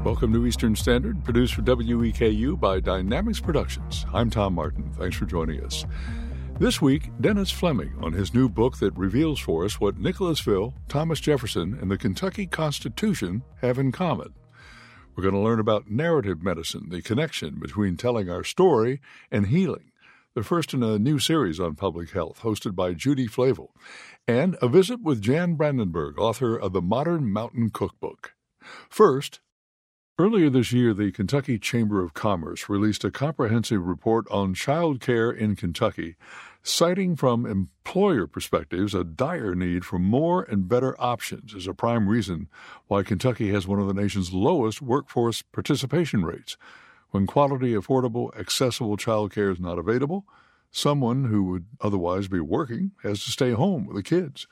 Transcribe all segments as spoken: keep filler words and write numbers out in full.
Welcome to Eastern Standard, produced for W E K U by Dynamics Productions. I'm Tom Martin. Thanks for joining us. This week, Dennis Fleming on his new book that reveals for us what Nicholasville, Thomas Jefferson, and the Kentucky Constitution have in common. We're going to learn about narrative medicine, the connection between telling our story and healing, the first in a new series on public health hosted by Judy Flavel, and a visit with Jan Brandenburg, author of the Modern Mountain Cookbook. First, earlier this year, the Kentucky Chamber of Commerce released a comprehensive report on child care in Kentucky, citing from employer perspectives a dire need for more and better options as a prime reason why Kentucky has one of the nation's lowest workforce participation rates. When quality, affordable, accessible child care is not available, someone who would otherwise be working has to stay home with the kids.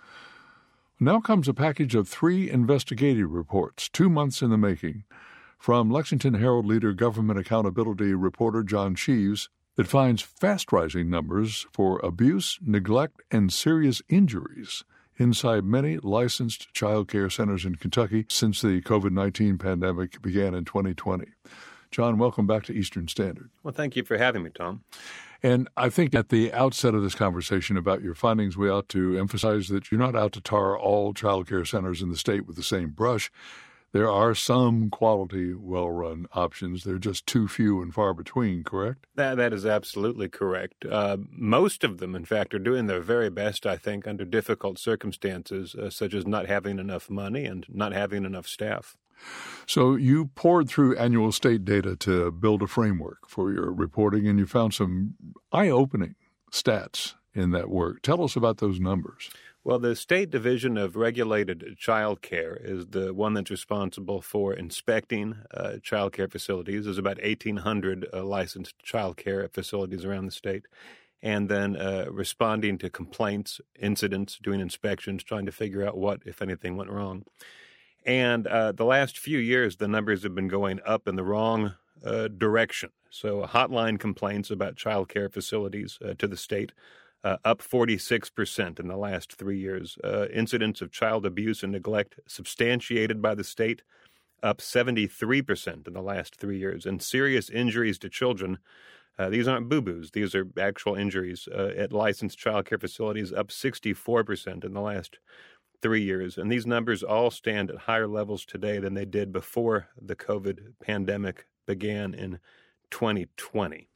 Now comes a package of three investigative reports, two months in the making, from Lexington Herald leader government accountability reporter John Sheaves, that finds fast-rising numbers for abuse, neglect, and serious injuries inside many licensed child care centers in Kentucky since the covid nineteen pandemic began in twenty twenty. John, welcome back to Eastern Standard. Well, thank you for having me, Tom. And I think at the outset of this conversation about your findings, we ought to emphasize that you're not out to tar all child care centers in the state with the same brush. There are some quality, well-run options. They're just too few and far between, correct? That, that is absolutely correct. Uh, most of them, in fact, are doing their very best, I think, under difficult circumstances, uh, such as not having enough money and not having enough staff. So you poured through annual state data to build a framework for your reporting, and you found some eye-opening stats in that work. Tell us about those numbers. Well, the State Division of Regulated Child Care is the one that's responsible for inspecting uh, child care facilities. There's about eighteen hundred uh, licensed child care facilities around the state. And then uh, responding to complaints, incidents, doing inspections, trying to figure out what, if anything, went wrong. And uh, the last few years, the numbers have been going up in the wrong uh, direction. So hotline complaints about child care facilities uh, to the state, Uh, up forty-six percent in the last three years. Uh, incidents of child abuse and neglect substantiated by the state, up seventy-three percent in the last three years. And serious injuries to children, uh, these aren't boo-boos, these are actual injuries uh, at licensed child care facilities, up sixty-four percent in the last three years. And these numbers all stand at higher levels today than they did before the COVID pandemic began in twenty twenty.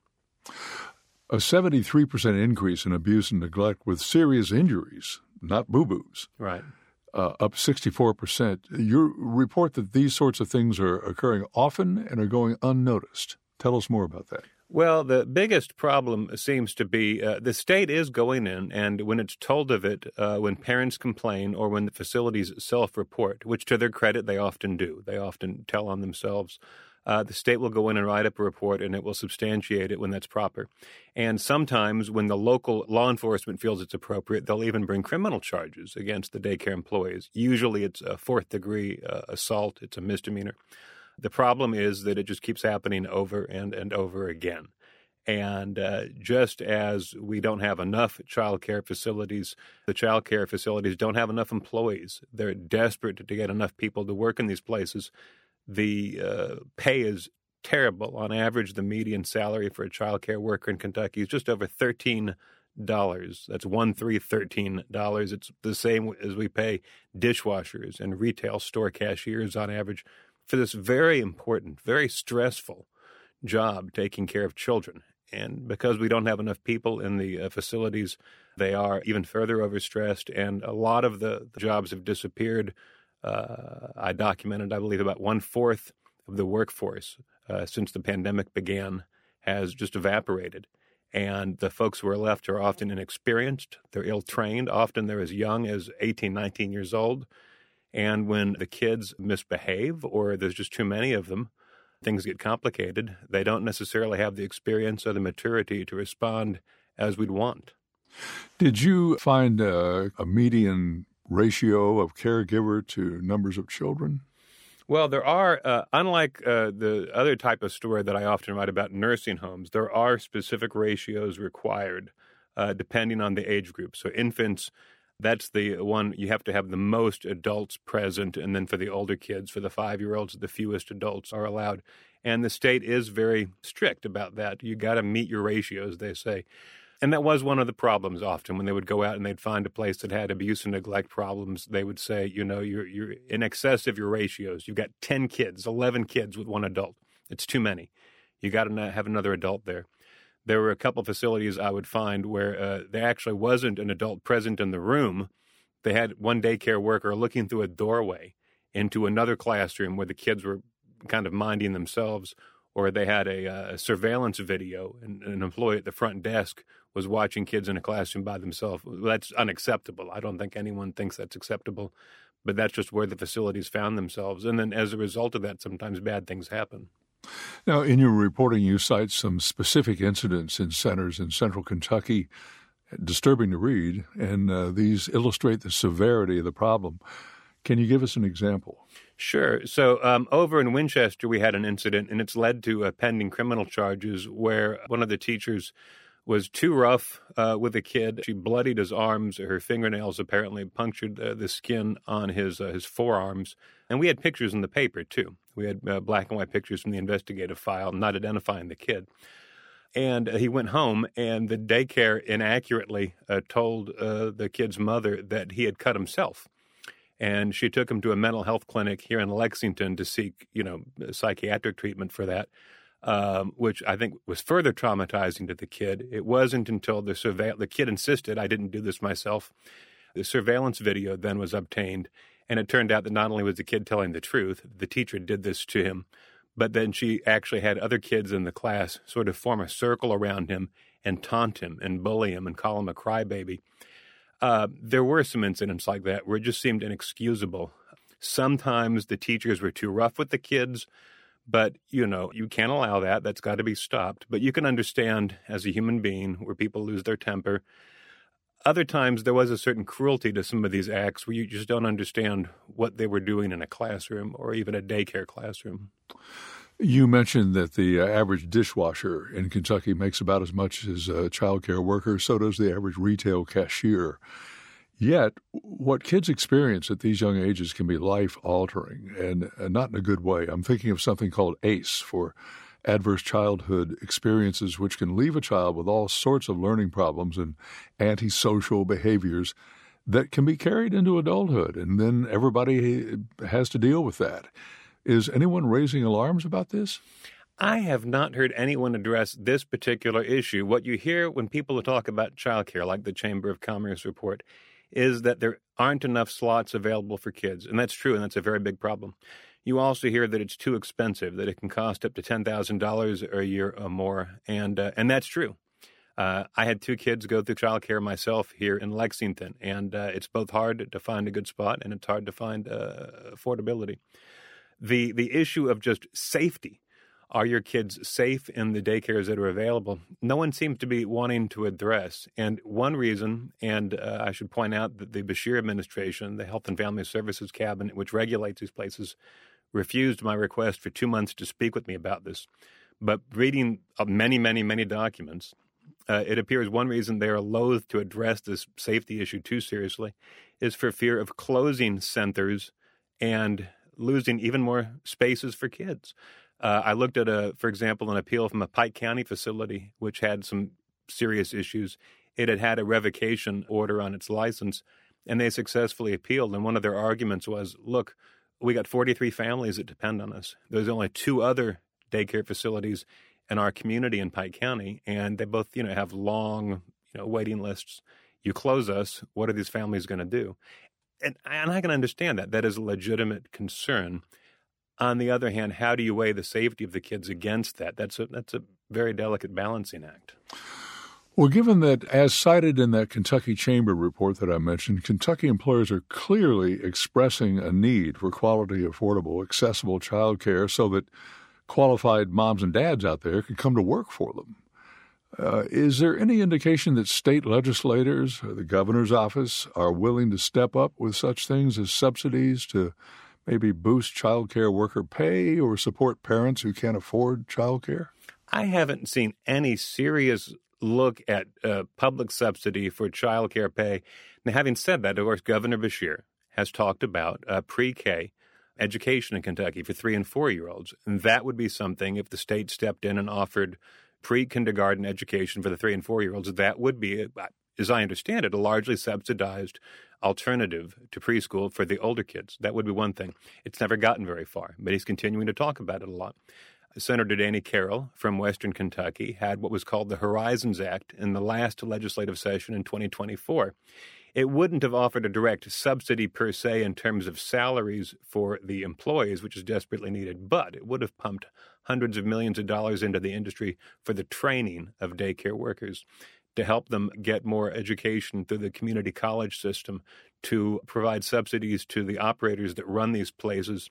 A seventy-three percent increase in abuse and neglect with serious injuries, not boo-boos. Right. Uh, up sixty-four percent. You report that these sorts of things are occurring often and are going unnoticed. Tell us more about that. Well, the biggest problem seems to be uh, the state is going in, and when it's told of it, uh, when parents complain or when the facilities self-report, which to their credit they often do, they often tell on themselves, Uh, the state will go in and write up a report, and it will substantiate it when that's proper. And sometimes when the local law enforcement feels it's appropriate, they'll even bring criminal charges against the daycare employees. Usually it's a fourth-degree uh, assault. It's a misdemeanor. The problem is that it just keeps happening over and, and over again. And uh, just as we don't have enough child care facilities, the child care facilities don't have enough employees. They're desperate to get enough people to work in these places. The uh, pay is terrible. On average, the median salary for a child care worker in Kentucky is just over thirteen dollars. That's one, three, thirteen dollars. It's the same as we pay dishwashers and retail store cashiers on average for this very important, very stressful job taking care of children. And because we don't have enough people in the uh, facilities, they are even further overstressed, and a lot of the, the jobs have disappeared. Uh, I documented, I believe, about one-fourth of the workforce uh, since the pandemic began has just evaporated. And the folks who are left are often inexperienced. They're ill-trained. Often they're as young as eighteen, nineteen years old. And when the kids misbehave or there's just too many of them, things get complicated. They don't necessarily have the experience or the maturity to respond as we'd want. Did you find uh, a median ratio of caregiver to numbers of children? Well, there are, uh, unlike uh, the other type of story that I often write about nursing homes, there are specific ratios required uh, depending on the age group. So infants, That's the one you have to have the most adults present, and then for the older kids, for the five-year-olds, the fewest adults are allowed. And the state is very strict about that. You got to meet your ratios, they say. And that was one of the problems often when they would go out and they'd find a place that had abuse and neglect problems. They would say, you know, you're you're in excess of your ratios. You've got ten kids, eleven kids with one adult. It's too many. You got to have another adult there. There were a couple of facilities I would find where uh, there actually wasn't an adult present in the room. They had one daycare worker looking through a doorway into another classroom where the kids were kind of minding themselves, or they had a, uh, surveillance video, and an employee at the front desk was watching kids in a classroom by themselves. That's unacceptable. I don't think anyone thinks that's acceptable, but that's just where the facilities found themselves. And then as a result of that, sometimes bad things happen. Now, in your reporting, you cite some specific incidents in centers in central Kentucky, disturbing to read, and uh, these illustrate the severity of the problem. Can you give us an example? Sure. So um, over in Winchester, we had an incident, and it's led to uh, pending criminal charges where one of the teachers was too rough uh, with a kid. She bloodied his arms. Her fingernails apparently punctured uh, the skin on his uh, his forearms. And we had pictures in the paper, too. We had uh, black and white pictures from the investigative file not identifying the kid. And uh, he went home, and the daycare inaccurately uh, told uh, the kid's mother that he had cut himself. And she took him to a mental health clinic here in Lexington to seek, you know, psychiatric treatment for that, um, which I think was further traumatizing to the kid. It wasn't until the surveil- the kid insisted, I didn't do this myself. The surveillance video then was obtained, and it turned out that not only was the kid telling the truth, the teacher did this to him, but then she actually had other kids in the class sort of form a circle around him and taunt him and bully him and call him a crybaby. Uh, there were some incidents like that where it just seemed inexcusable. Sometimes the teachers were too rough with the kids, but, you know, you can't allow that. That's got to be stopped. But you can understand as a human being where people lose their temper. Other times there was a certain cruelty to some of these acts where you just don't understand what they were doing in a classroom or even a daycare classroom. You mentioned that the uh, average dishwasher in Kentucky makes about as much as a child care worker. So does the average retail cashier. Yet, what kids experience at these young ages can be life-altering, and, and not in a good way. I'm thinking of something called ACE, for adverse childhood experiences, which can leave a child with all sorts of learning problems and antisocial behaviors that can be carried into adulthood, and then everybody has to deal with that. Is anyone raising alarms about this? I have not heard anyone address this particular issue. What you hear when people talk about childcare, like the Chamber of Commerce report, is that there aren't enough slots available for kids. And that's true, and that's a very big problem. You also hear that it's too expensive, that it can cost up to ten thousand dollars a year or more, and uh, and that's true. Uh, I had two kids go through childcare myself here in Lexington, and uh, it's both hard to find a good spot and it's hard to find uh, affordability. The the issue of just safety, are your kids safe in the daycares that are available? No one seems to be wanting to address. And one reason, and uh, I should point out that the Beshear administration, the Health and Family Services Cabinet, which regulates these places, refused my request for two months to speak with me about this. But reading many, many, many documents, uh, it appears one reason they are loath to address this safety issue too seriously is for fear of closing centers and losing even more spaces for kids. Uh, I looked at, a, for example, an appeal from a Pike County facility, which had some serious issues. It had had a revocation order on its license, and they successfully appealed. And one of their arguments was, look, we got forty-three families that depend on us. There's only two other daycare facilities in our community in Pike County, and they both, you know, have long, you know, waiting lists. You close us, what are these families going to do? And, and I can understand that. That is a legitimate concern. On the other hand, how do you weigh the safety of the kids against that? That's a, that's a very delicate balancing act. Well, given that, as cited in that Kentucky Chamber report that I mentioned, Kentucky employers are clearly expressing a need for quality, affordable, accessible child care so that qualified moms and dads out there can come to work for them. Uh, is there any indication that state legislators or the governor's office are willing to step up with such things as subsidies to maybe boost child care worker pay or support parents who can't afford child care? I haven't seen any serious look at uh, public subsidy for child care pay. Now, having said that, of course, Governor Beshear has talked about uh, pre-K education in Kentucky for three- and four-year-olds. And that would be something, if the state stepped in and offered pre-kindergarten education for the three- and four-year-olds, that would be, as I understand it, a largely subsidized alternative to preschool for the older kids. That would be one thing. It's never gotten very far, but he's continuing to talk about it a lot. Senator Danny Carroll from Western Kentucky had what was called the Horizons Act in the last legislative session in twenty twenty-four. It wouldn't have offered a direct subsidy per se in terms of salaries for the employees, which is desperately needed, but it would have pumped hundreds of millions of dollars into the industry for the training of daycare workers, to help them get more education through the community college system, to provide subsidies to the operators that run these places,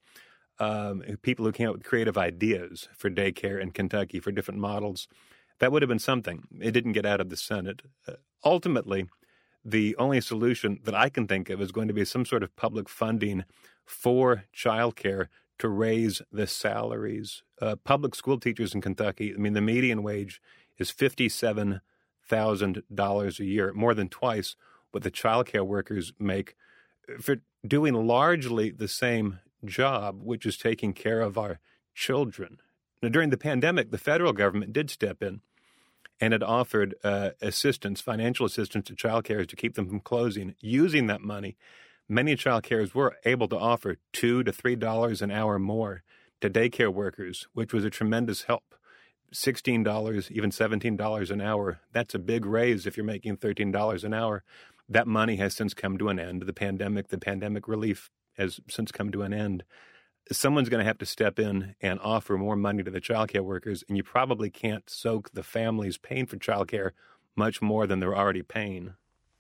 um, people who came up with creative ideas for daycare in Kentucky for different models. That would have been something. It didn't get out of the Senate. Uh, ultimately, the only solution that I can think of is going to be some sort of public funding for childcare to raise the salaries. Uh, public school teachers in Kentucky, I mean, the median wage is fifty-seven thousand dollars a year, more than twice what the childcare workers make for doing largely the same job, which is taking care of our children. Now, during the pandemic, the federal government did step in and had offered uh, assistance, financial assistance to child carers to keep them from closing. Using that money, many child carers were able to offer two to three dollars an hour more to daycare workers, which was a tremendous help. sixteen dollars, even seventeen dollars an hour. That's a big raise if you're making thirteen dollars an hour. That money has since come to an end. The pandemic, the pandemic relief has since come to an end. Someone's going to have to step in and offer more money to the childcare workers, and you probably can't soak the families paying for childcare much more than they're already paying.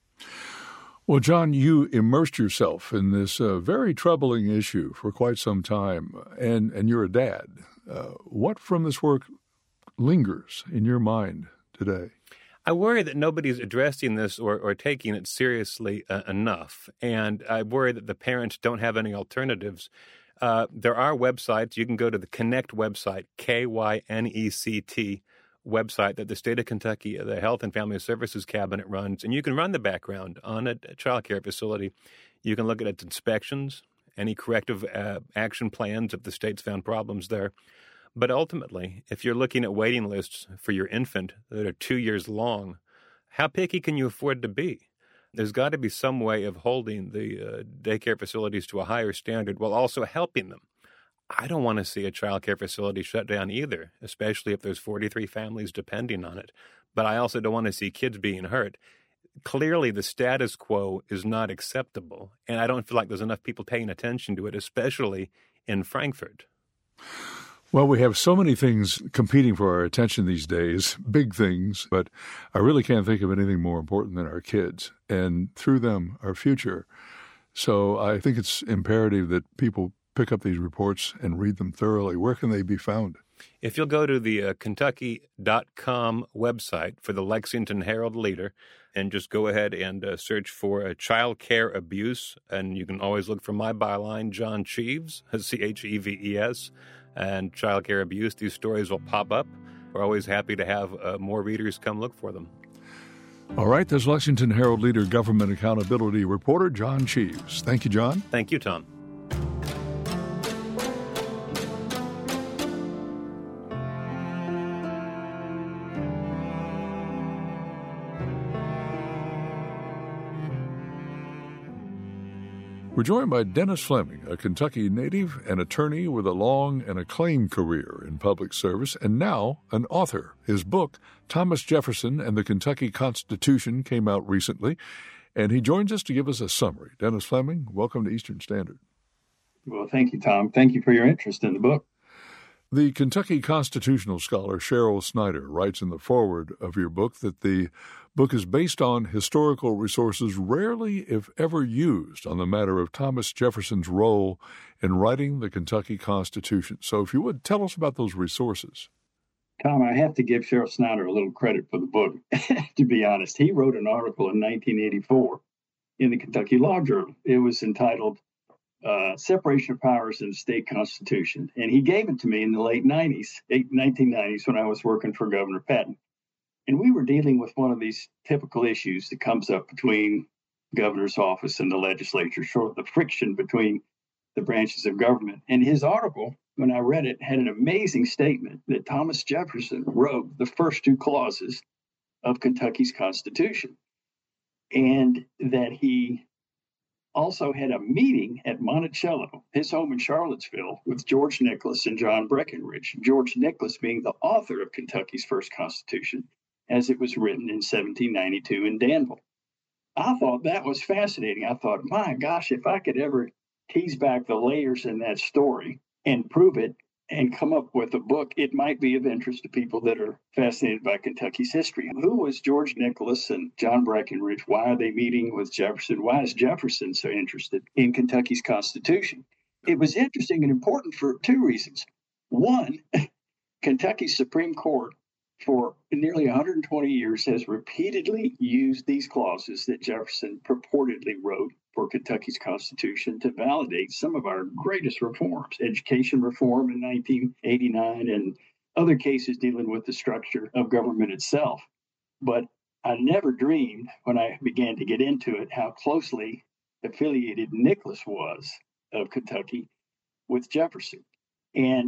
Well, John, you immersed yourself in this uh, very troubling issue for quite some time, and, and you're a dad. Uh, what from this work lingers in your mind today? I worry that nobody's addressing this or, or taking it seriously uh, enough, and I worry that the parents don't have any alternatives. Uh, there are websites. You can go to the Connect website, K Y N E C T website that the state of Kentucky, the Health and Family Services Cabinet runs, and you can run the background on a, a child care facility. You can look at its inspections, any corrective uh, action plans if the state's found problems there. But ultimately, if you're looking at waiting lists for your infant that are two years long, how picky can you afford to be? There's got to be some way of holding the uh, daycare facilities to a higher standard while also helping them. I don't want to see a child care facility shut down either, especially if there's forty-three families depending on it. But I also don't want to see kids being hurt. Clearly, the status quo is not acceptable, and I don't feel like there's enough people paying attention to it, especially in Frankfort. Well, we have so many things competing for our attention these days, big things, but I really can't think of anything more important than our kids and through them, our future. So I think it's imperative that people pick up these reports and read them thoroughly. Where can they be found? If you'll go to the uh, Kentucky dot com website for the Lexington Herald Leader and just go ahead and uh, search for uh, child care abuse, and you can always look for my byline, John Cheeves, C H E V E S, and child care abuse. These stories will pop up. We're always happy to have uh, more readers come look for them. All right, there's Lexington Herald Leader Government Accountability Reporter John Cheeves. Thank you, John. Thank you, Tom. We're joined by Dennis Fleming, a Kentucky native, an attorney with a long and acclaimed career in public service, and now an author. His book, Thomas Jefferson and the Kentucky Constitution, came out recently, and he joins us to give us a summary. Dennis Fleming, welcome to Eastern Standard. Well, thank you, Tom. Thank you for your interest in the book. The Kentucky constitutional scholar Cheryl Snyder writes in the foreword of your book that the book is based on historical resources rarely, if ever, used on the matter of Thomas Jefferson's role in writing the Kentucky Constitution. So if you would, tell us about those resources. Tom, I have to give Cheryl Snyder a little credit for the book, to be honest. He wrote an article in nineteen eighty-four in the Kentucky Law Journal. It was entitled Uh, Separation of Powers in the State Constitution. And he gave it to me in the late nineties, nineteen nineties, when I was working for Governor Patton. And we were dealing with one of these typical issues that comes up between governor's office and the legislature, sort of the friction between the branches of government. And his article, when I read it, had an amazing statement that Thomas Jefferson wrote the first two clauses of Kentucky's Constitution, and that he also had a meeting at Monticello, his home in Charlottesville, with George Nicholas and John Breckinridge, George Nicholas being the author of Kentucky's first Constitution, as it was written in seventeen ninety-two in Danville. I thought that was fascinating. I thought, my gosh, if I could ever tease back the layers in that story and prove it and come up with a book, it might be of interest to people that are fascinated by Kentucky's history. Who was George Nicholas and John Breckinridge? Why are they meeting with Jefferson? Why is Jefferson so interested in Kentucky's Constitution? It was interesting and important for two reasons. One, Kentucky's Supreme Court for nearly one hundred twenty years has repeatedly used these clauses that Jefferson purportedly wrote for Kentucky's Constitution to validate some of our greatest reforms, education reform in nineteen eighty-nine and other cases dealing with the structure of government itself. But I never dreamed when I began to get into it how closely affiliated Nicholas was of Kentucky with Jefferson. And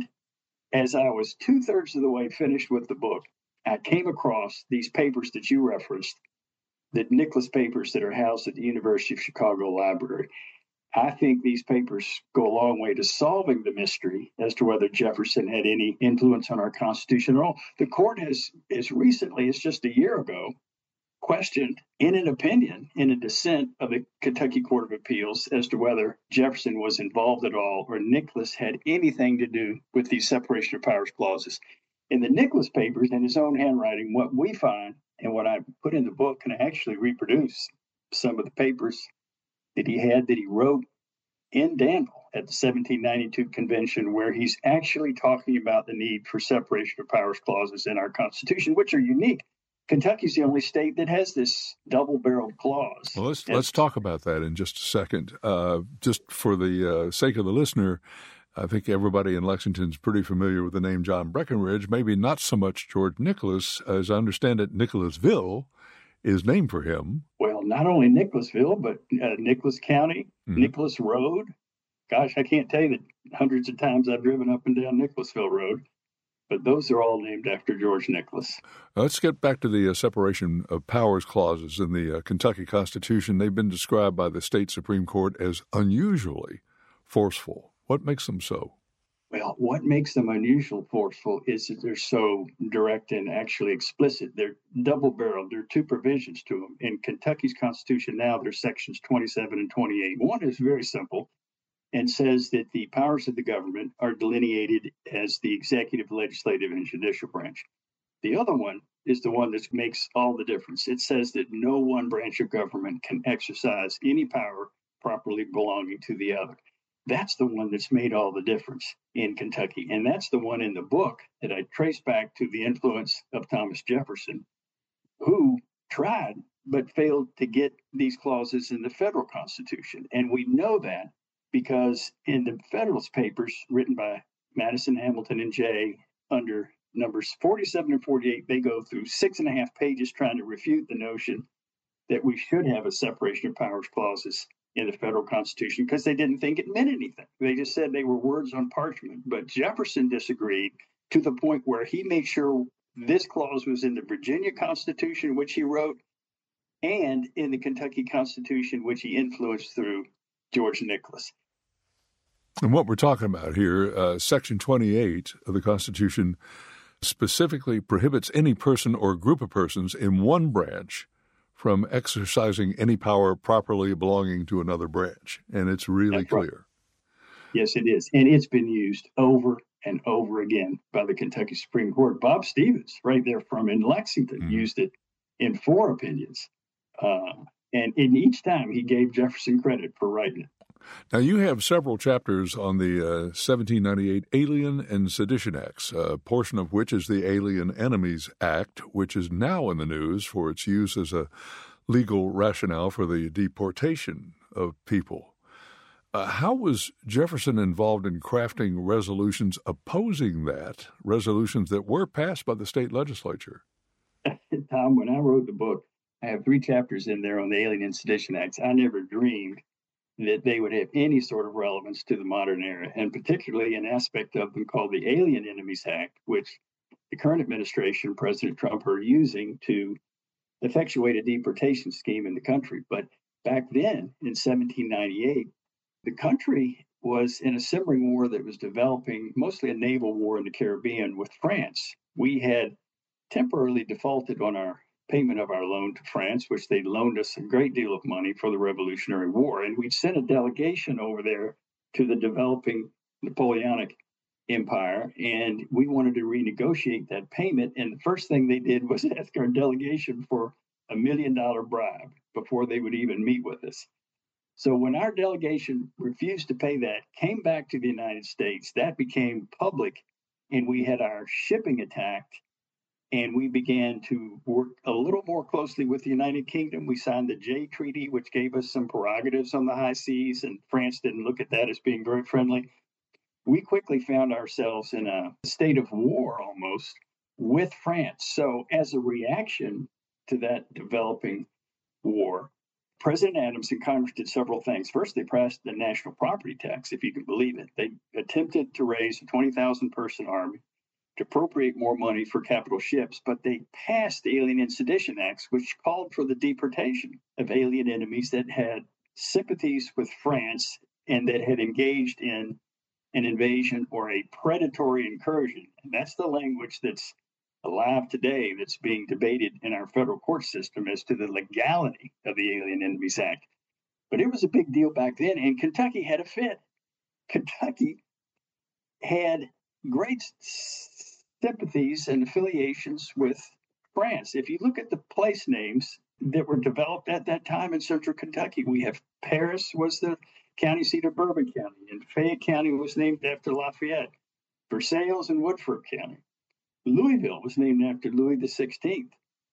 as I was two-thirds of the way finished with the book, I came across these papers that you referenced, the Nicholas papers that are housed at the University of Chicago Library. I think these papers go a long way to solving the mystery as to whether Jefferson had any influence on our Constitution at all. The court has, as recently as just a year ago, questioned in an opinion, in a dissent of the Kentucky Court of Appeals, as to whether Jefferson was involved at all or Nicholas had anything to do with these separation of powers clauses. In the Nicholas papers, in his own handwriting, what we find and what I put in the book, and I actually reproduce some of the papers that he had that he wrote in Danville at the seventeen ninety-two convention, where he's actually talking about the need for separation of powers clauses in our Constitution, which are unique. Kentucky's the only state that has this double-barreled clause. Well, let's let's talk about that in just a second. Uh, just for the uh, sake of the listener, I think everybody in Lexington is pretty familiar with the name John Breckinridge, maybe not so much George Nicholas. As I understand it, Nicholasville is named for him. Well, not only Nicholasville, but uh, Nicholas County, mm-hmm. Nicholas Road. Gosh, I can't tell you the hundreds of times I've driven up and down Nicholasville Road, but those are all named after George Nicholas. Let's get back to the uh, separation of powers clauses in the uh, Kentucky Constitution. They've been described by the state Supreme Court as unusually forceful. What makes them so? Well, what makes them unusual forceful is that they're so direct and actually explicit. They're double-barreled. There are two provisions to them. In Kentucky's Constitution now, there's sections twenty-seven and twenty-eight. One is very simple and says that the powers of the government are delineated as the executive, legislative, and judicial branch. The other one is the one that makes all the difference. It says that no one branch of government can exercise any power properly belonging to the other. That's the one that's made all the difference in Kentucky. And that's the one in the book that I trace back to the influence of Thomas Jefferson, who tried but failed to get these clauses in the federal Constitution. And we know that because in the Federalist Papers written by Madison, Hamilton, and Jay under numbers forty-seven and forty-eight, they go through six and a half pages trying to refute the notion that we should have a separation of powers clauses in the federal Constitution because they didn't think it meant anything. They just said they were words on parchment. But Jefferson disagreed to the point where he made sure this clause was in the Virginia Constitution, which he wrote, and in the Kentucky Constitution, which he influenced through George Nicholas. And what we're talking about here, uh, Section twenty-eight of the Constitution specifically prohibits any person or group of persons in one branch from exercising any power properly belonging to another branch. And it's really That's clear. Right. Yes, it is. And it's been used over and over again by the Kentucky Supreme Court. Bob Stevens, right there from in Lexington, mm-hmm. used it in four opinions. Uh, and in each time, he gave Jefferson credit for writing it. Now, you have several chapters on the uh, seventeen ninety-eight Alien and Sedition Acts, a portion of which is the Alien Enemies Act, which is now in the news for its use as a legal rationale for the deportation of people. Uh, how was Jefferson involved in crafting resolutions opposing that, resolutions that were passed by the state legislature? Tom, when I wrote the book, I have three chapters in there on the Alien and Sedition Acts. I never dreamed that they would have any sort of relevance to the modern era, and particularly an aspect of them called the Alien Enemies Act, which the current administration, President Trump, are using to effectuate a deportation scheme in the country. But back then, in seventeen ninety-eight, the country was in a simmering war that was developing, mostly a naval war in the Caribbean with France. We had temporarily defaulted on our payment of our loan to France, which they loaned us a great deal of money for the Revolutionary War. And we'd sent a delegation over there to the developing Napoleonic Empire, and we wanted to renegotiate that payment. And the first thing they did was ask our delegation for a million dollar bribe before they would even meet with us. So when our delegation refused to pay that, came back to the United States, that became public, and we had our shipping attacked, and we began to work a little more closely with the United Kingdom. We signed the Jay Treaty, which gave us some prerogatives on the high seas, and France didn't look at that as being very friendly. We quickly found ourselves in a state of war almost with France. So as a reaction to that developing war, President Adams and Congress did several things. First, they passed the national property tax, if you can believe it. They attempted to raise a twenty thousand person army to appropriate more money for capital ships, but they passed the Alien and Sedition Acts, which called for the deportation of alien enemies that had sympathies with France and that had engaged in an invasion or a predatory incursion. And that's the language that's alive today, that's being debated in our federal court system as to the legality of the Alien Enemies Act. But it was a big deal back then, and Kentucky had a fit. Kentucky had great sympathies and affiliations with France. If you look at the place names that were developed at that time in central Kentucky, we have Paris was the county seat of Bourbon County, and Fayette County was named after Lafayette. Versailles and Woodford County. Louisville was named after Louis the sixteenth.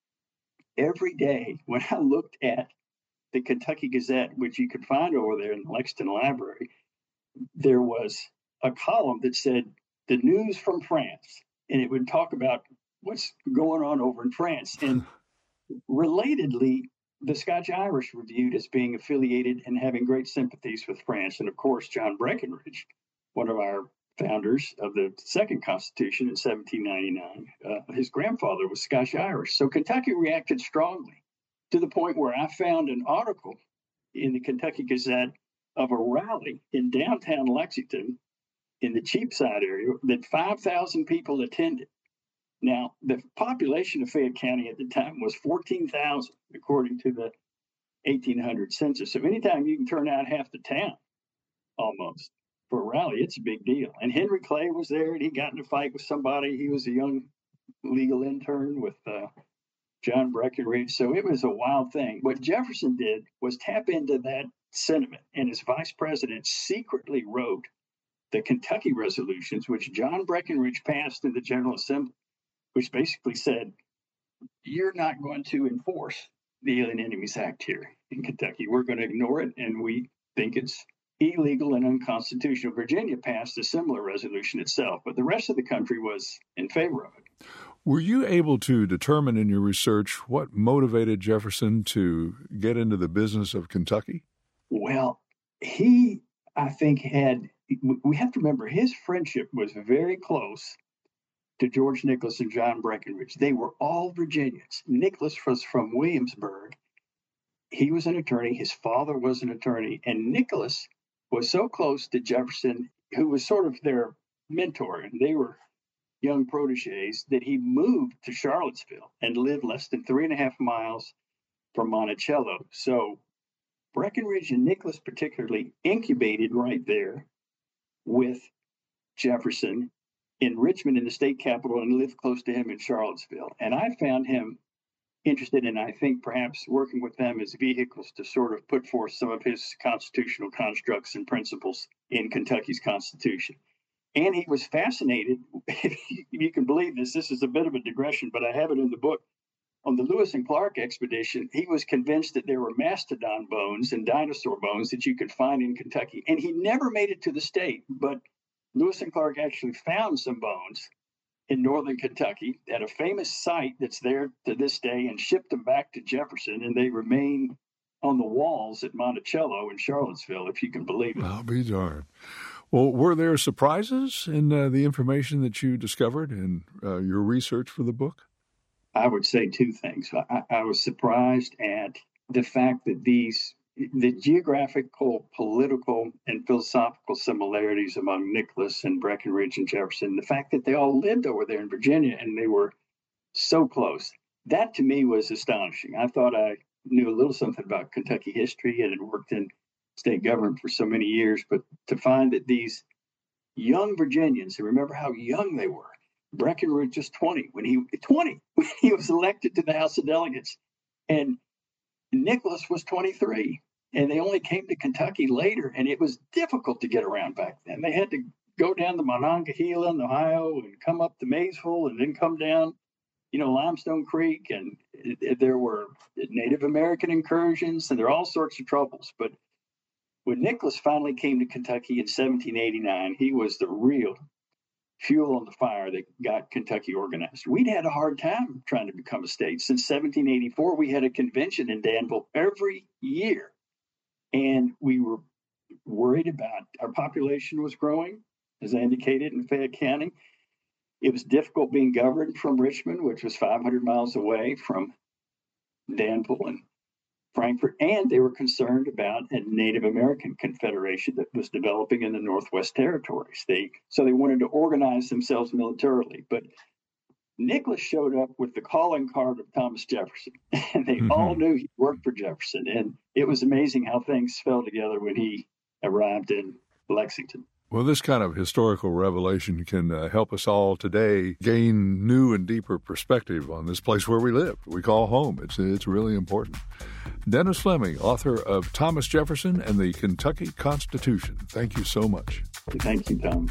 Every day when I looked at the Kentucky Gazette, which you could find over there in the Lexington Library, there was a column that said the news from France, and it would talk about what's going on over in France. And relatedly, the Scotch-Irish were viewed as being affiliated and having great sympathies with France. And of course, John Breckinridge, one of our founders of the second Constitution in seventeen ninety-nine, uh, his grandfather was Scotch-Irish. So Kentucky reacted strongly to the point where I found an article in the Kentucky Gazette of a rally in downtown Lexington in the Cheapside area that five thousand people attended. Now, the population of Fayette County at the time was fourteen thousand, according to the eighteen hundred census. So anytime you can turn out half the town, almost, for a rally, it's a big deal. And Henry Clay was there, and he got in a fight with somebody. He was a young legal intern with uh, John Breckinridge. So it was a wild thing. What Jefferson did was tap into that sentiment, and as vice president secretly wrote the Kentucky resolutions, which John Breckinridge passed in the General Assembly, which basically said, you're not going to enforce the Alien Enemies Act here in Kentucky. We're going to ignore it, and we think it's illegal and unconstitutional. Virginia passed a similar resolution itself, but the rest of the country was in favor of it. Were you able to determine in your research what motivated Jefferson to get into the business of Kentucky? Well, he, I think, had, we have to remember, his friendship was very close to George Nicholas and John Breckinridge. They were all Virginians. Nicholas was from Williamsburg. He was an attorney. His father was an attorney. And Nicholas was so close to Jefferson, who was sort of their mentor, and they were young proteges, that he moved to Charlottesville and lived less than three and a half miles from Monticello. So Breckinridge and Nicholas particularly incubated right there with Jefferson in Richmond, in the state capital, and lived close to him in Charlottesville. And I found him interested in, I think, perhaps working with them as vehicles to sort of put forth some of his constitutional constructs and principles in Kentucky's Constitution. And he was fascinated, if you can believe this, this is a bit of a digression, but I have it in the book. On the Lewis and Clark expedition, he was convinced that there were mastodon bones and dinosaur bones that you could find in Kentucky. And he never made it to the state, but Lewis and Clark actually found some bones in northern Kentucky at a famous site that's there to this day and shipped them back to Jefferson, and they remain on the walls at Monticello in Charlottesville, if you can believe it. I'll be darned. Well, were there surprises in uh, the information that you discovered in uh, your research for the book? I would say two things. I, I was surprised at the fact that these, the geographical, political, and philosophical similarities among Nicholas and Breckinridge and Jefferson, the fact that they all lived over there in Virginia and they were so close, that to me was astonishing. I thought I knew a little something about Kentucky history and had worked in state government for so many years, but to find that these young Virginians, and remember how young they were, Breckinridge was twenty when he twenty when he was elected to the House of Delegates, and Nicholas was twenty-three, and they only came to Kentucky later, and it was difficult to get around back then. They had to go down the Monongahela in Ohio and come up to Maysville and then come down, you know, Limestone Creek, and it, it, there were Native American incursions, and there are all sorts of troubles. But when Nicholas finally came to Kentucky in seventeen eighty-nine, he was the real fuel on the fire that got Kentucky organized. We'd had a hard time trying to become a state. Since seventeen eighty-four, we had a convention in Danville every year. And we were worried about our population was growing, as I indicated in Fayette County. It was difficult being governed from Richmond, which was five hundred miles away from Danville and Frankfort, and they were concerned about a Native American confederation that was developing in the Northwest Territories. They so they wanted to organize themselves militarily. But Nicholas showed up with the calling card of Thomas Jefferson, and they mm-hmm. all knew he worked for Jefferson. And it was amazing how things fell together when he arrived in Lexington. Well, this kind of historical revelation can uh, help us all today gain new and deeper perspective on this place where we live, we call home. It's, it's really important. Dennis Fleming, author of Thomas Jefferson and the Kentucky Constitution. Thank you so much. Thank you, Tom.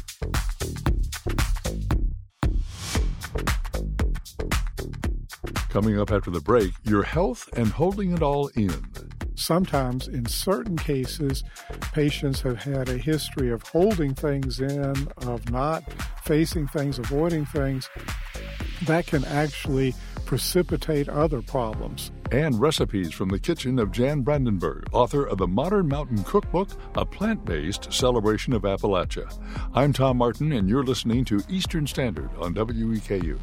Coming up after the break, your health and holding it all in. Sometimes, in certain cases, patients have had a history of holding things in, of not facing things, avoiding things. That can actually precipitate other problems. And recipes from the kitchen of Jan Brandenburg, author of the Modern Mountain Cookbook, a plant-based celebration of Appalachia. I'm Tom Martin, and you're listening to Eastern Standard on W E K U.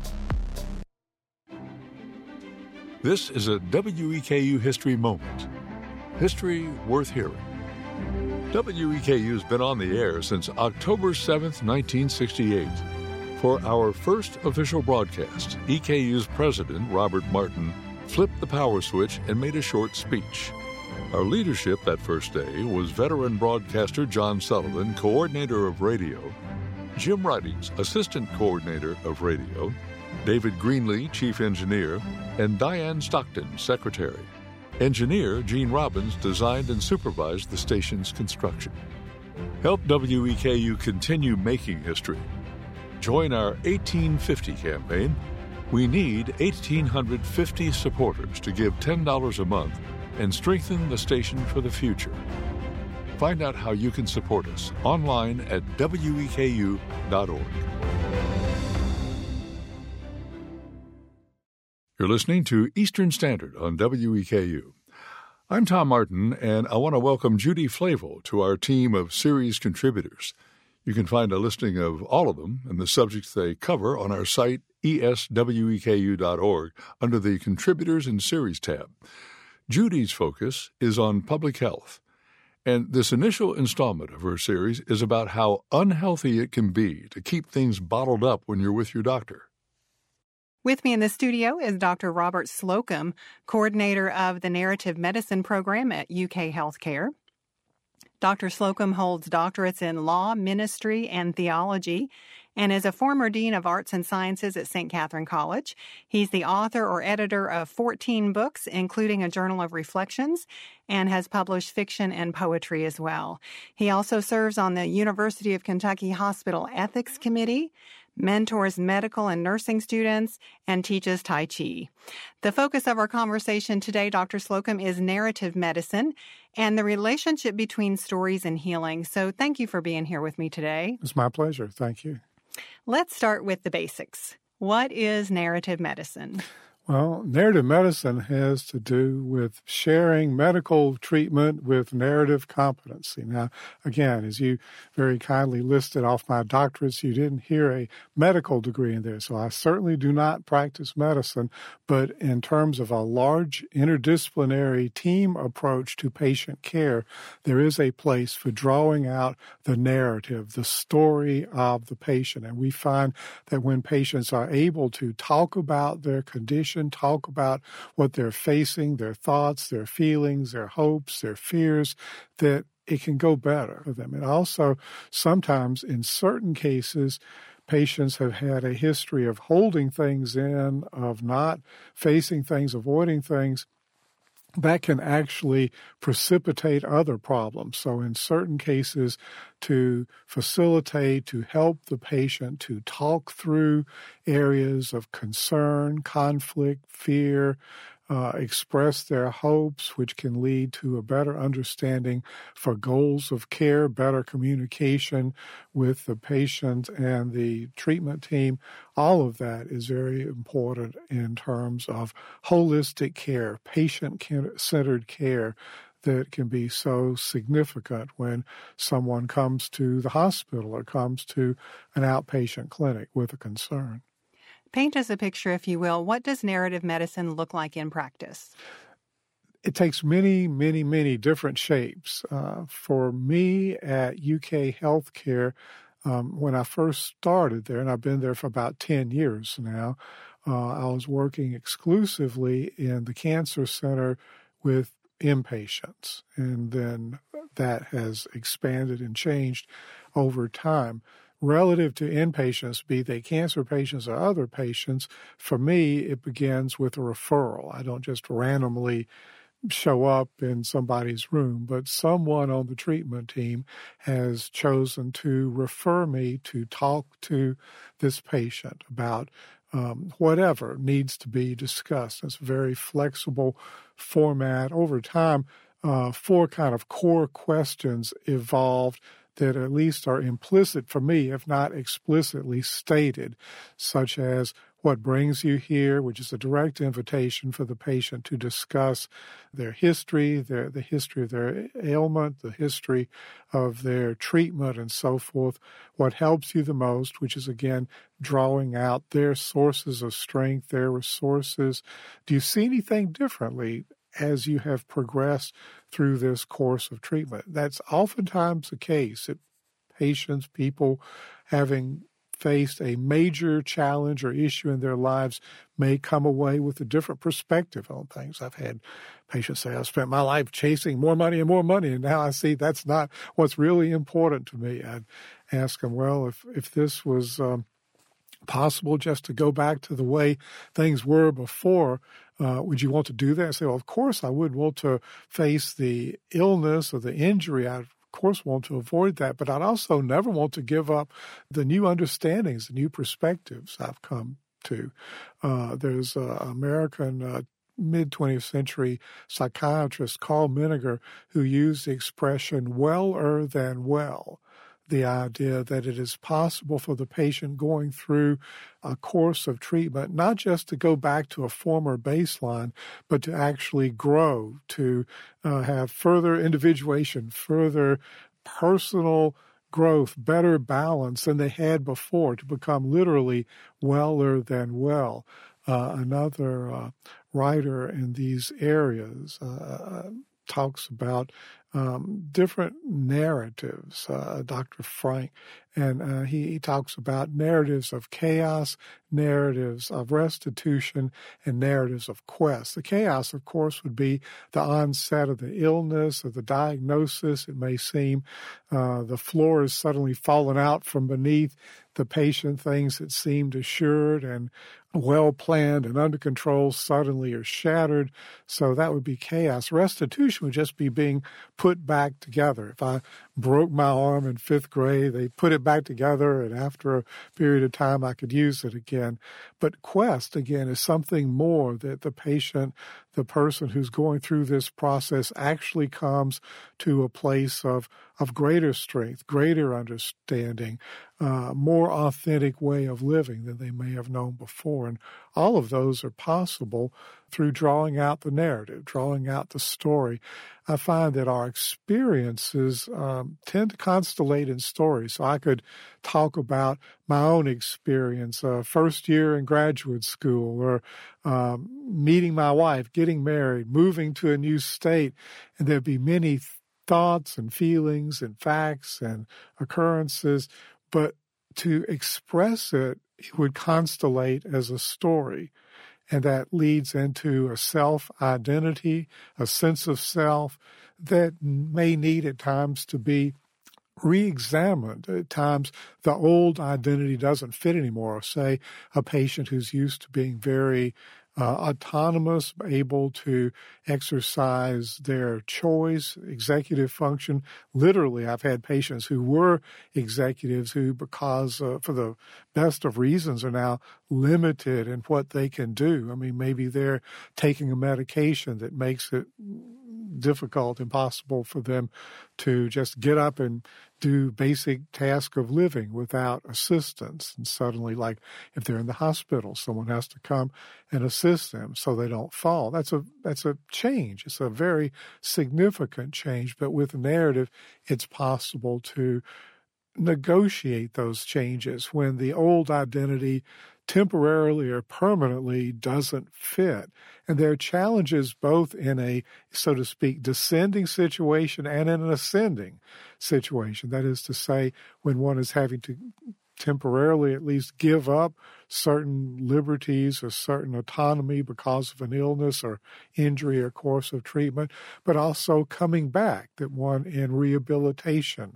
This is a W E K U History Moment. History worth hearing. W E K U's been on the air since October seventh, nineteen sixty-eight. For our first official broadcast, E K U's president, Robert Martin, flipped the power switch and made a short speech. Our leadership that first day was veteran broadcaster John Sullivan, coordinator of radio, Jim Ridings, assistant coordinator of radio, David Greenlee, chief engineer, and Diane Stockton, secretary. Engineer Gene Robbins designed and supervised the station's construction. Help W E K U continue making history. Join our eighteen fifty campaign. We need one thousand eight hundred fifty supporters to give ten dollars a month and strengthen the station for the future. Find out how you can support us online at W E K U dot org. You're listening to Eastern Standard on W E K U. I'm Tom Martin, and I want to welcome Judy Flavel to our team of series contributors. You can find a listing of all of them and the subjects they cover on our site, E S W E K U dot org, under the Contributors and Series tab. Judy's focus is on public health, and this initial installment of her series is about how unhealthy it can be to keep things bottled up when you're with your doctor. With me in the studio is Doctor Robert Slocum, coordinator of the Narrative Medicine Program at U K Healthcare. Doctor Slocum holds doctorates in law, ministry, and theology, and is a former dean of arts and sciences at Saint Catherine College. He's the author or editor of fourteen books, including a Journal of Reflections, and has published fiction and poetry as well. He also serves on the University of Kentucky Hospital Ethics Committee, mentors medical and nursing students, and teaches Tai Chi. The focus of our conversation today, Doctor Slocum, is narrative medicine and the relationship between stories and healing. So thank you for being here with me today. It's my pleasure. Thank you. Let's start with the basics. What is narrative medicine? Well, narrative medicine has to do with sharing medical treatment with narrative competency. Now, again, as you very kindly listed off my doctorates, you didn't hear a medical degree in there. So I certainly do not practice medicine, but in terms of a large interdisciplinary team approach to patient care, there is a place for drawing out the narrative, the story of the patient. And we find that when patients are able to talk about their condition, talk about what they're facing, their thoughts, their feelings, their hopes, their fears, that it can go better for them. And also, sometimes in certain cases, patients have had a history of holding things in, of not facing things, avoiding things. That can actually precipitate other problems. So in certain cases, to facilitate, to help the patient to talk through areas of concern, conflict, fear, uh, express their hopes, which can lead to a better understanding for goals of care, better communication with the patient and the treatment team. All of that is very important in terms of holistic care, patient-centered care that can be so significant when someone comes to the hospital or comes to an outpatient clinic with a concern. Paint us a picture, if you will. What does narrative medicine look like in practice? It takes many, many, many different shapes. Uh, for me at U K Healthcare, um, when I first started there, and I've been there for about ten years now, uh, I was working exclusively in the cancer center with inpatients, and then that has expanded and changed over time. Relative to inpatients, be they cancer patients or other patients, for me, it begins with a referral. I don't just randomly show up in somebody's room, but someone on the treatment team has chosen to refer me to talk to this patient about um, whatever needs to be discussed. It's a very flexible format. Over time, uh, four kind of core questions evolved that at least are implicit for me, if not explicitly stated, such as what brings you here, which is a direct invitation for the patient to discuss their history, their, the history of their ailment, the history of their treatment, and so forth. What helps you the most, which is, again, drawing out their sources of strength, their resources. Do you see anything differently as you have progressed through this course of treatment? That's oftentimes the case that patients, people having faced a major challenge or issue in their lives may come away with a different perspective on things. I've had patients say, I've spent my life chasing more money and more money, and now I see that's not what's really important to me. I'd ask them, well, if, if this was um, possible just to go back to the way things were before, Uh, would you want to do that? I say, well, of course I would want to face the illness or the injury. I, of course, want to avoid that. But I'd also never want to give up the new understandings, the new perspectives I've come to. Uh, there's an American uh, mid-twentieth century psychiatrist, Carl Menninger, who used the expression well-er than well. The idea that it is possible for the patient going through a course of treatment, not just to go back to a former baseline, but to actually grow, to uh, have further individuation, further personal growth, better balance than they had before, to become literally weller than well. Uh, another uh, writer in these areas uh, talks about um, different narratives, uh, Doctor Frank, and uh, he, he talks about narratives of chaos, narratives of restitution, and narratives of quest. The chaos, of course, would be the onset of the illness or the diagnosis. It may seem uh, the floor is suddenly fallen out from beneath the patient. Things that seemed assured and well-planned and under control suddenly are shattered. So that would be chaos. Restitution would just be being put back together. If I broke my arm in fifth grade, they put it back together, and after a period of time, I could use it again. But quest, again, is something more that the patient, the person who's going through this process, actually comes to a place of, of greater strength, greater understanding, uh, more authentic way of living than they may have known before. And all of those are possible through drawing out the narrative, drawing out the story. I find that our experiences um, tend to constellate in stories. So I could talk about my own experience, uh, first year in graduate school, or um, meeting my wife, getting married, moving to a new state, and there'd be many thoughts and feelings and facts and occurrences, but to express it, it would constellate as a story. And that leads into a self-identity, a sense of self that may need at times to be re-examined. At times, the old identity doesn't fit anymore. Say a patient who's used to being very uh, autonomous, able to exercise their choice, executive function. Literally, I've had patients who were executives who, because uh, for the best of reasons, are now limited in what they can do. I mean, maybe they're taking a medication that makes it difficult, impossible for them to just get up and do basic task of living without assistance. And suddenly, like if they're in the hospital, someone has to come and assist them so they don't fall. That's a that's a change. It's a very significant change. But with narrative, it's possible to negotiate those changes when the old identity temporarily or permanently doesn't fit. And there are challenges both in a, so to speak, descending situation and in an ascending situation. That is to say, when one is having to temporarily at least give up certain liberties or certain autonomy because of an illness or injury or course of treatment, but also coming back, that one in rehabilitation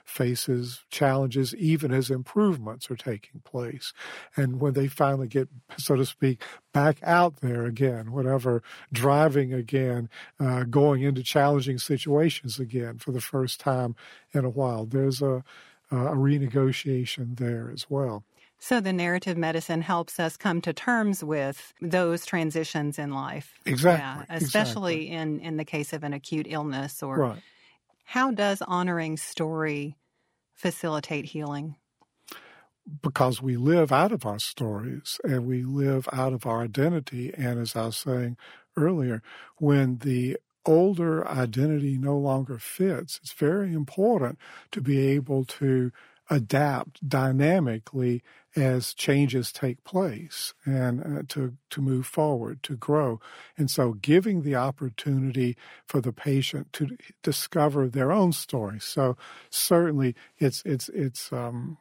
faces challenges even as improvements are taking place. And when they finally get, so to speak, back out there again, whatever, driving again, uh, going into challenging situations again for the first time in a while, there's a Uh, a renegotiation there as well. So the narrative medicine helps us come to terms with those transitions in life. Exactly. Yeah, especially exactly. in, in the case of an acute illness. Or right. How does honoring story facilitate healing? Because we live out of our stories and we live out of our identity. And as I was saying earlier, when the older identity no longer fits, it's very important to be able to adapt dynamically as changes take place and uh, to, to move forward, to grow. And so giving the opportunity for the patient to discover their own story. So certainly it's, it's, it's, um,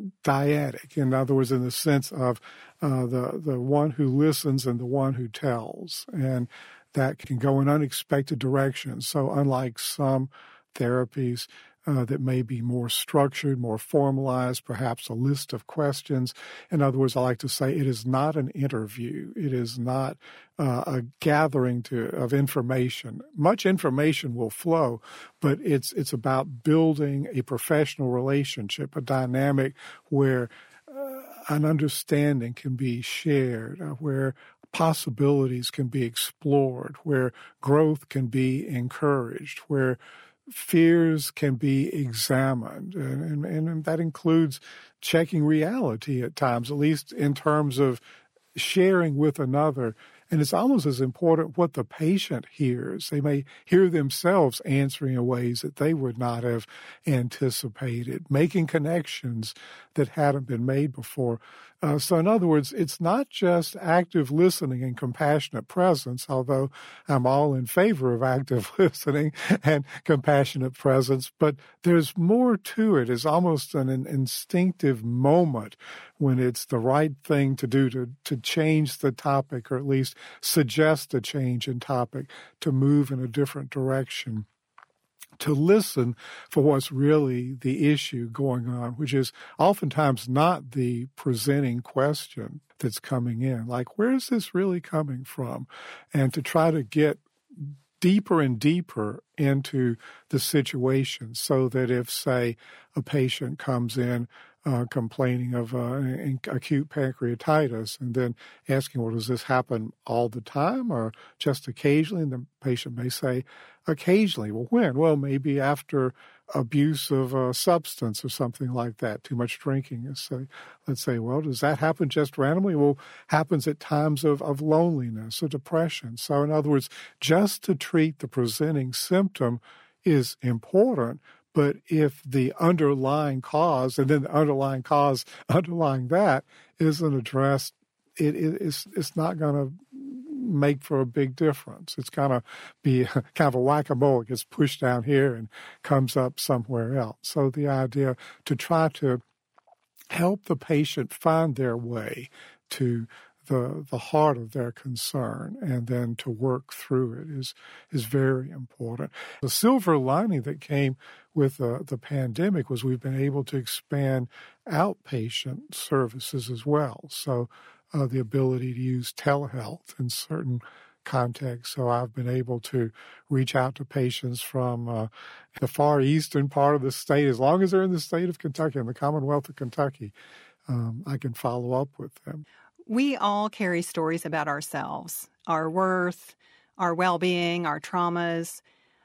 dyadic. In other words, in the sense of uh, the, the one who listens and the one who tells. And that can go in unexpected directions. So unlike some therapies uh, that may be more structured, more formalized, perhaps a list of questions. In other words, I like to say it is not an interview. It is not uh, a gathering to, of information. Much information will flow, but it's it's about building a professional relationship, a dynamic where uh, an understanding can be shared, uh, where possibilities can be explored, where growth can be encouraged, where fears can be examined. And, and, and that includes checking reality at times, at least in terms of sharing with another. And it's almost as important what the patient hears. They may hear themselves answering in ways that they would not have anticipated, making connections that hadn't been made before. Uh, so in other words, it's not just active listening and compassionate presence, although I'm all in favor of active listening and compassionate presence, but there's more to it. It's almost an, an instinctive moment when it's the right thing to do to, to change the topic, or at least suggest a change in topic, to move in a different direction, to listen for what's really the issue going on, which is oftentimes not the presenting question that's coming in. Like, where is this really coming from? And to try to get deeper and deeper into the situation so that if, say, a patient comes in Uh, complaining of uh, acute pancreatitis, and then asking, well, does this happen all the time or just occasionally? And the patient may say, occasionally. Well, when? Well, maybe after abuse of a substance or something like that, too much drinking. So let's say, well, does that happen just randomly? Well, happens at times of, of loneliness or depression. So in other words, just to treat the presenting symptom is important. But if the underlying cause, and then the underlying cause underlying that isn't addressed, it, it, it's, it's not going to make for a big difference. It's going to be kind of a whack-a-mole. It gets pushed down here and comes up somewhere else. So the idea to try to help the patient find their way to the the heart of their concern and then to work through it is is very important. The silver lining that came with uh, the pandemic was we've been able to expand outpatient services as well. So uh, the ability to use telehealth in certain contexts. So I've been able to reach out to patients from uh, the far eastern part of the state, as long as they're in the state of Kentucky, in the Commonwealth of Kentucky. Um, I can follow up with them. We all carry stories about ourselves, our worth, our well-being, our traumas.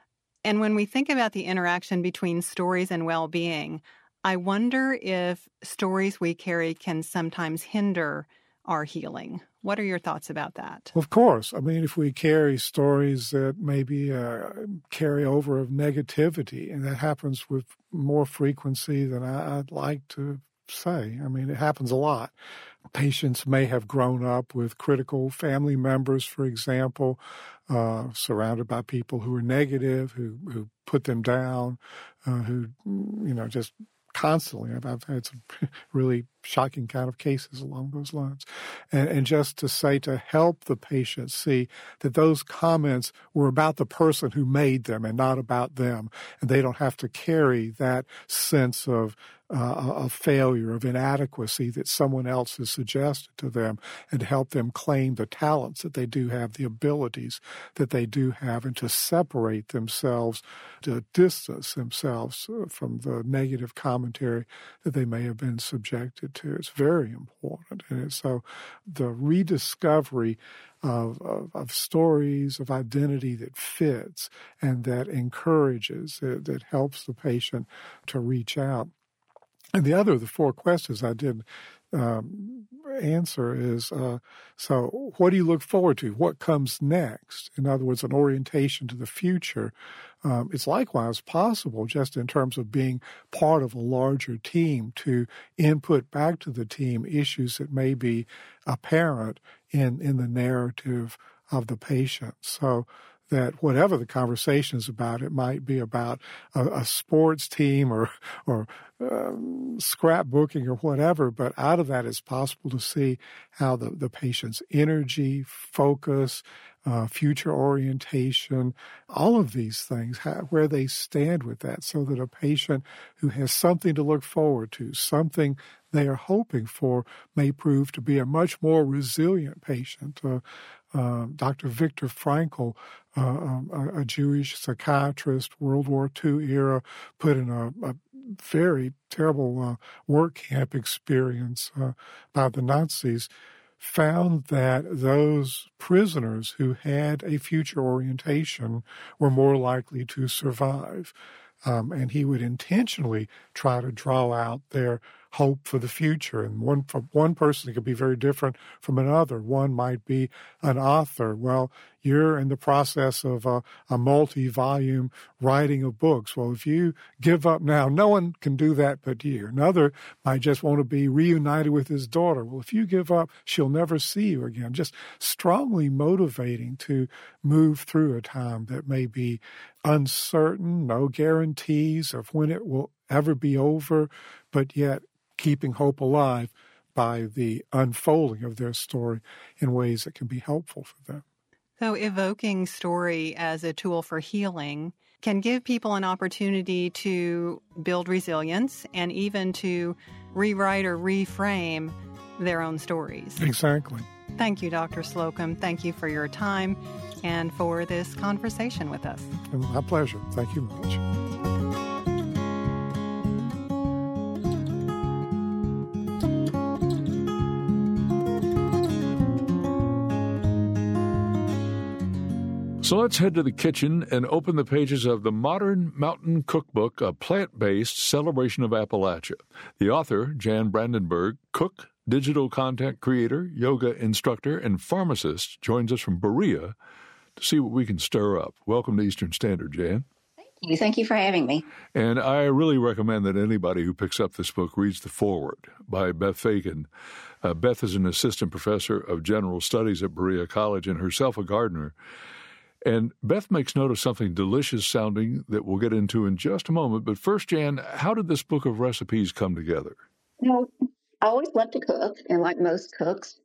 And when we think about the interaction between stories and well-being, I wonder if stories we carry can sometimes hinder our healing. What are your thoughts about that? Of course. I mean, if we carry stories that maybe uh, carry over of negativity, and that happens with more frequency than I, I'd like to say. I mean, it happens a lot. Patients may have grown up with critical family members, for example, uh, surrounded by people who are negative, who, who put them down, uh, who, you know, just constantly. I've, I've had some really shocking kind of cases along those lines. And, and just to say, to help the patient see that those comments were about the person who made them and not about them. And they don't have to carry that sense of Uh, of failure, of inadequacy that someone else has suggested to them, and to help them claim the talents that they do have, the abilities that they do have, and to separate themselves, to distance themselves from the negative commentary that they may have been subjected to. It's very important. And so the rediscovery Of, of, of stories, of identity that fits and that encourages, that, that helps the patient to reach out. And the other of the four questions I did um, answer is, uh, so what do you look forward to? What comes next? In other words, an orientation to the future. Um, it's likewise possible, just in terms of being part of a larger team, to input back to the team issues that may be apparent in, in the narrative of the patient. So that whatever the conversation is about, it might be about a, a sports team or or um, scrapbooking or whatever, but out of that it's possible to see how the, the patient's energy, focus, uh, future orientation, all of these things, how, where they stand with that, so that a patient who has something to look forward to, something they are hoping for, may prove to be a much more resilient patient. Uh, uh, Doctor Viktor Frankl, uh, um, a, a Jewish psychiatrist, World War Two era, put in a, a very terrible uh, work camp experience uh, by the Nazis, found that those prisoners who had a future orientation were more likely to survive. Um, and he would intentionally try to draw out their hope for the future. And one for one person, it could be very different from another. One might be an author. Well, you're in the process of a, a multi-volume writing of books. Well, if you give up now, no one can do that but you. Another might just want to be reunited with his daughter. Well, if you give up, she'll never see you again. Just strongly motivating to move through a time that may be uncertain, no guarantees of when it will ever be over, but yet keeping hope alive by the unfolding of their story in ways that can be helpful for them. So evoking story as a tool for healing can give people an opportunity to build resilience and even to rewrite or reframe their own stories. Exactly. Thank you, Doctor Slocum. Thank you for your time and for this conversation with us. My pleasure. Thank you much. So let's head to the kitchen and open the pages of the Modern Mountain Cookbook, a plant-based celebration of Appalachia. The author, Jan Brandenburg, cook, digital content creator, yoga instructor, and pharmacist, joins us from Berea to see what we can stir up. Welcome to Eastern Standard, Jan. Thank you. Thank you for having me. And I really recommend that anybody who picks up this book reads the foreword by Beth Fagan. Uh, Beth is an assistant professor of general studies at Berea College and herself a gardener. And Beth makes note of something delicious sounding that we'll get into in just a moment. But first, Jan, how did this book of recipes come together? You know, I always love to cook, and like most cooks,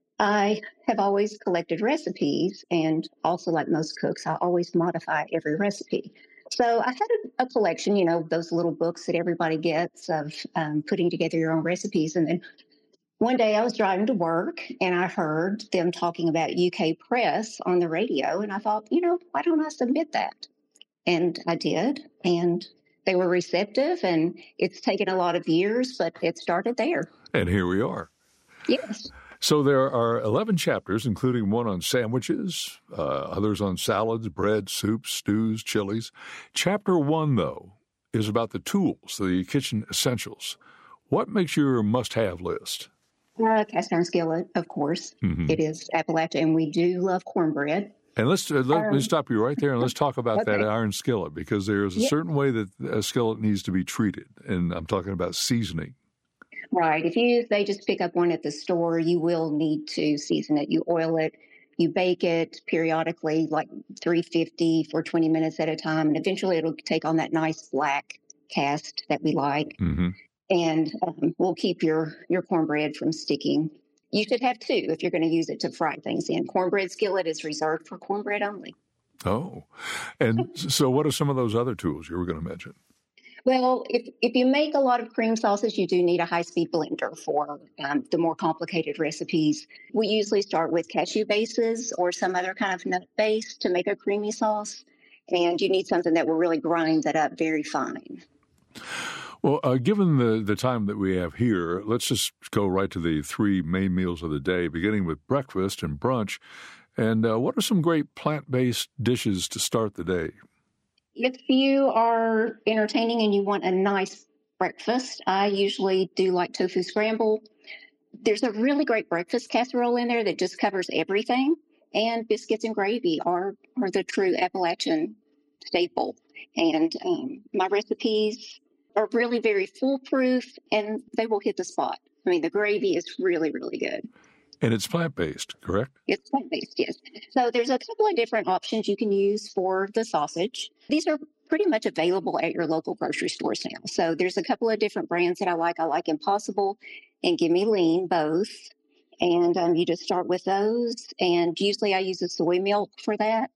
I have always collected recipes, and also like most cooks, I always modify every recipe. So I had a, a collection, you know, those little books that everybody gets of um, putting together your own recipes. And then one day I was driving to work and I heard them talking about U K Press on the radio. And I thought, you know, why don't I submit that? And I did. And they were receptive, and it's taken a lot of years, but it started there. And here we are. Yes. So there are eleven chapters, including one on sandwiches, uh, others on salads, bread, soups, stews, chilies. Chapter one, though, is about the tools, the kitchen essentials. What makes your must-have list? Uh, cast iron skillet, of course. Mm-hmm. It is Appalachia, and we do love cornbread. And let's uh, let um, me stop you right there, and let's talk about okay. that iron skillet, because there is a yep. certain way that a skillet needs to be treated, and I'm talking about seasoning. Right. If you they just pick up one at the store, you will need to season it. You oil it, you bake it periodically, like three fifty for twenty minutes at a time, and eventually it'll take on that nice black cast that we like. Mm-hmm. And um, will keep your, your cornbread from sticking. You should have two if you're going to use it to fry things in. Cornbread skillet is reserved for cornbread only. Oh, and so what are some of those other tools you were going to mention? Well, if, if you make a lot of cream sauces, you do need a high-speed blender for um, the more complicated recipes. We usually start with cashew bases or some other kind of nut base to make a creamy sauce, and you need something that will really grind that up very fine. Well, uh, given the, the time that we have here, let's just go right to the three main meals of the day, beginning with breakfast and brunch. And uh, what are some great plant-based dishes to start the day? If you are entertaining and you want a nice breakfast, I usually do like tofu scramble. There's a really great breakfast casserole in there that just covers everything. And biscuits and gravy are, are the true Appalachian staple. And um, my recipes are really very foolproof, and they will hit the spot. I mean, the gravy is really, really good. And it's plant-based, correct? It's plant-based, yes. So there's a couple of different options you can use for the sausage. These are pretty much available at your local grocery stores now. So there's a couple of different brands that I like. I like Impossible and Gimme Lean, both. And um, you just start with those. And usually I use a soy milk for that.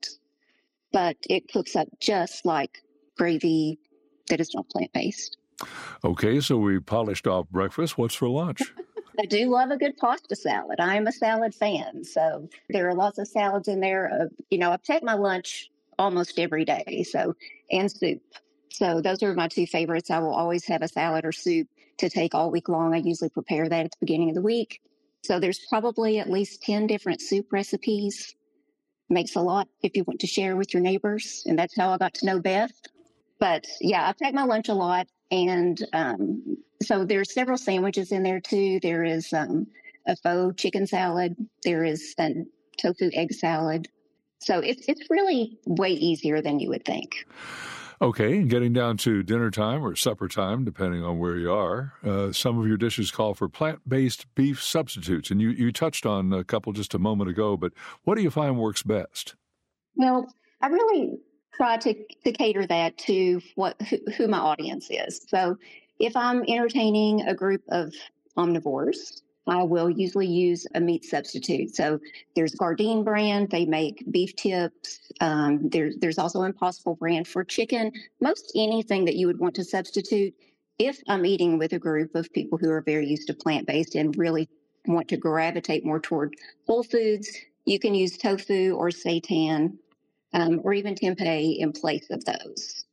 But it cooks up just like gravy that is not plant-based. Okay, so we polished off breakfast. What's for lunch? I do love a good pasta salad. I am a salad fan. So there are lots of salads in there. Uh, you know, I take my lunch almost every day, so and soup. So those are my two favorites. I will always have a salad or soup to take all week long. I usually prepare that at the beginning of the week. So there's probably at least ten different soup recipes. Makes a lot if you want to share with your neighbors. And that's how I got to know Beth. But yeah, I pack my lunch a lot. And um, so there's several sandwiches in there too. There is um, a faux chicken salad. There is a tofu egg salad. So it's it's really way easier than you would think. Okay, and getting down to dinner time or supper time, depending on where you are, uh, some of your dishes call for plant-based beef substitutes. And you, you touched on a couple just a moment ago, but what do you find works best? Well, I really try to, to cater that to what who, who my audience is. So if I'm entertaining a group of omnivores, I will usually use a meat substitute. So there's Gardein brand. They make beef tips. Um, there's, there's also Impossible brand for chicken. Most anything that you would want to substitute. If I'm eating with a group of people who are very used to plant-based and really want to gravitate more toward whole foods, you can use tofu or seitan um, or even tempeh in place of those.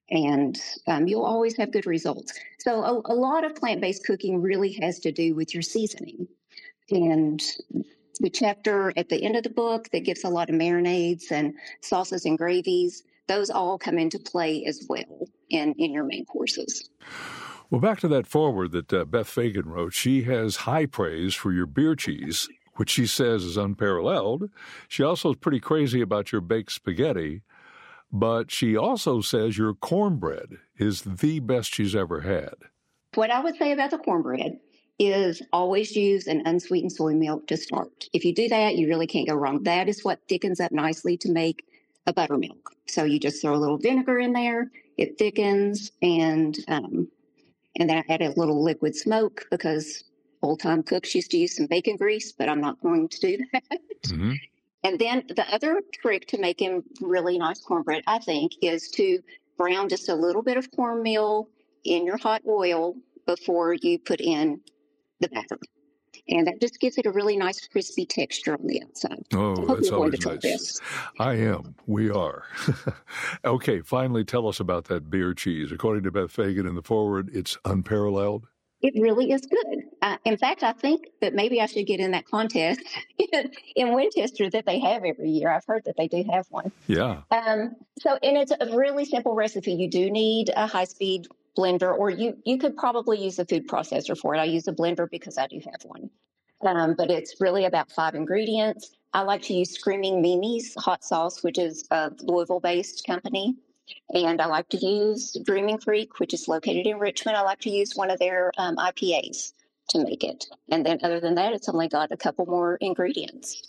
And um, you'll always have good results. So a, a lot of plant-based cooking really has to do with your seasoning. And The chapter at the end of the book that gives a lot of marinades and sauces and gravies, those all come into play as well in, in your main courses. Well, back to that foreword that uh, Beth Fagan wrote. She has high praise for your beer cheese, which she says is unparalleled. She also is pretty crazy about your baked spaghetti, but she also says your cornbread is the best she's ever had. What I would say about the cornbread is always use an unsweetened soy milk to start. If you do that, you really can't go wrong. That is what thickens up nicely to make a buttermilk. So you just throw a little vinegar in there, it thickens, and um, and then I add a little liquid smoke because old-time cooks used to use some bacon grease, but I'm not going to do that. Mm-hmm. And then the other trick to making really nice cornbread, I think, is to brown just a little bit of cornmeal in your hot oil before you put in the batter. And that just gives it a really nice crispy texture on the outside. Oh, so that's always nice. This. I am. We are. Okay, finally tell us about that beer cheese. According to Beth Fagan in the foreword, it's unparalleled. It really is good. Uh, in fact, I think that maybe I should get in that contest in, in Winchester that they have every year. I've heard that they do have one. Yeah. Um. So, and it's a really simple recipe. You do need a high-speed blender, or you, you could probably use a food processor for it. I use a blender because I do have one. Um, but it's really about five ingredients. I like to use Screaming Mimi's hot sauce, which is a Louisville-based company. And I like to use Dreaming Creek, which is located in Richmond. I like to use one of their um, I P As to make it. And then other than that, it's only got a couple more ingredients.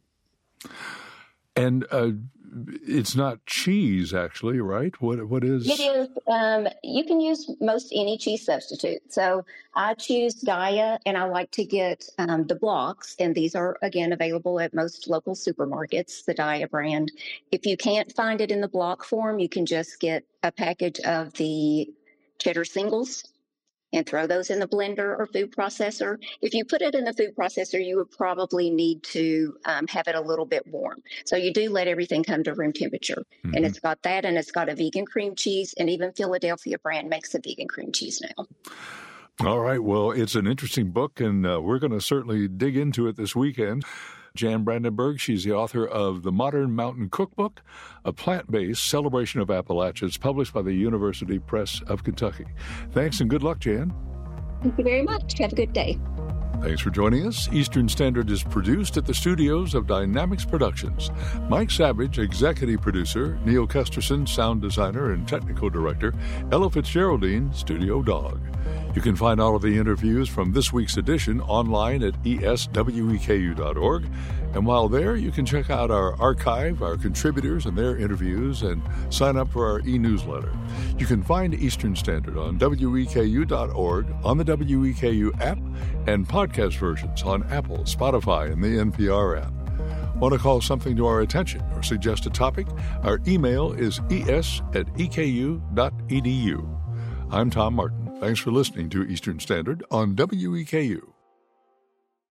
And uh, it's not cheese, actually, right? What What is? It is. Um, you can use most any cheese substitute. So I choose Daiya, and I like to get um, the blocks. And these are, again, available at most local supermarkets, the Daiya brand. If you can't find it in the block form, you can just get a package of the cheddar singles and throw those in the blender or food processor. If you put it in the food processor, you would probably need to um, have it a little bit warm. So you do let everything come to room temperature. Mm-hmm. And it's got that, and it's got a vegan cream cheese, and even Philadelphia brand makes a vegan cream cheese now. All right. Well, it's an interesting book, and uh, we're going to certainly dig into it this weekend. Jan Brandenburg, she's the author of The Modern Mountain Cookbook, a plant-based celebration of Appalachia. It's published by the University Press of Kentucky. Thanks and good luck, Jan. Thank you very much. Have a good day. Thanks for joining us. Eastern Standard is produced at the studios of Dynamics Productions. Mike Savage, executive producer, Neil Kesterson, sound designer and technical director, Ella Fitzgeraldine, studio dog. You can find all of the interviews from this week's edition online at E S W E K U dot org. And while there, you can check out our archive, our contributors and their interviews, and sign up for our e-newsletter. You can find Eastern Standard on W E K U dot org, on the W E K U app, and podcast versions on Apple, Spotify, and the N P R app. Want to call something to our attention or suggest a topic? Our email is es at e k u dot e d u. I'm Tom Martin. Thanks for listening to Eastern Standard on W E K U.